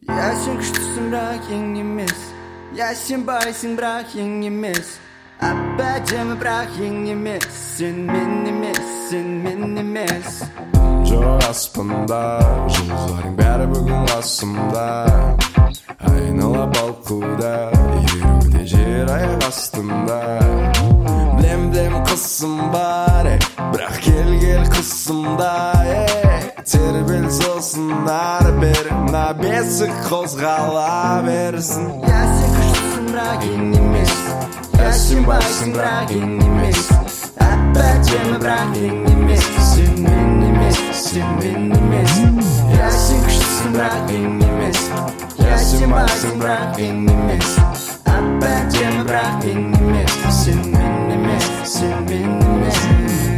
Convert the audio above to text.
Я сен күштісің бірақ ең емес. Я сен байсың бірақ ең емес. Әп-әдемі бірақ ең емес. Сен мен емес, сен мен емес. Жоқ аспанда жұлдыздарың бәрі бүгін қасымда, айнала балқуда, еруде жер аяқ астында. Білем қысым бар, бірақ кел қысымда, тербел сосын ары бері, мына бесік қозғала берсін. Я сен күштісің бірақ ең емес. Я сен байсың бірақ ең емес. Әп-әдемі бірақ ең емес. Сен мен емес, сен мен емес. Я сен күштісің бірақ ең емес. Я сен байсың бірақ ең емес. Әп-әдемі бірақ ең емес. Сен мен емес, сен мен емес.